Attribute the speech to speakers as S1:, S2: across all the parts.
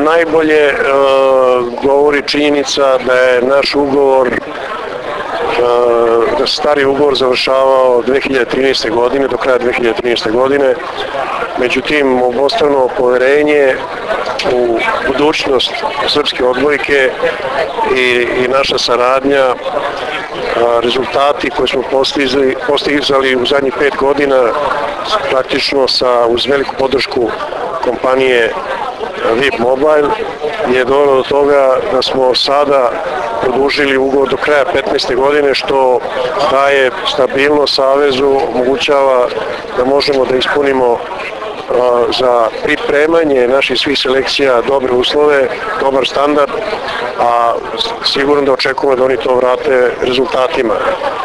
S1: najbolje govori činjenica da je naš ugovor, da se stari ugovor završavao 2013. godine, do kraja 2013. godine. Međutim, obostrano poverenje u budućnost srpske odbojke i naša saradnja, rezultati koje smo postizali u zadnjih 5 godina, praktično uz veliku podršku kompanije VIP Mobile, je dovelo do toga da smo sada produžili ugovor do kraja 15. godine, što daje stabilnost savezu, omogućava da možemo da ispunimo za pripremanje naših svih selekcija dobre uslove, dobar standard, a sigurno da očekujemo da oni to vrate rezultatima.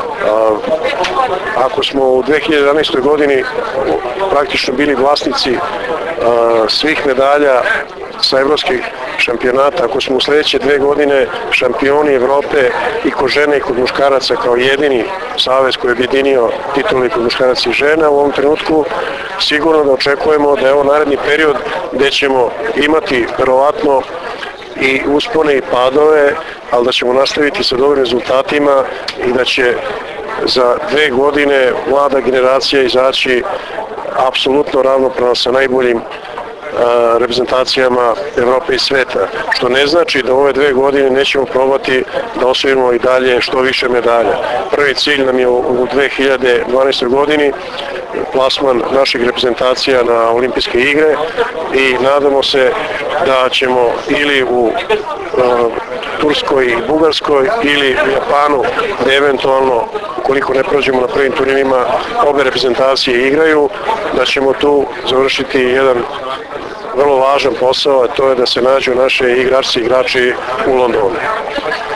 S1: Ako smo u 2011. godini praktično bili vlasnici svih medalja sa evropskih šampionata, ako smo u sledeće 2 godine šampioni Evrope i kod žene i kod muškaraca kao jedini savez koji je objedinio titule kod muškaraca i žena, u ovom trenutku sigurno da očekujemo da je ovo naredni period gde ćemo imati verovatno i uspone i padove, ali da ćemo nastaviti sa dobrim rezultatima i da će za 2 godine mlada generacija izaći apsolutno ravnopravno sa najboljim reprezentacijama Evrope i sveta, što ne znači da ove 2 godine nećemo probati da osvojimo i dalje što više medalja. Prvi cilj nam je u 2012. godini plasman naših reprezentacija na olimpijske igre i nadamo se da ćemo ili u Turskoj i Bugarskoj ili u Japanu, da eventualno, ukoliko ne prođemo na prvim turnirima, obe reprezentacije igraju, da ćemo tu završiti jedan vrlo važan posao, a to je da se nađu naše igrači u Londonu.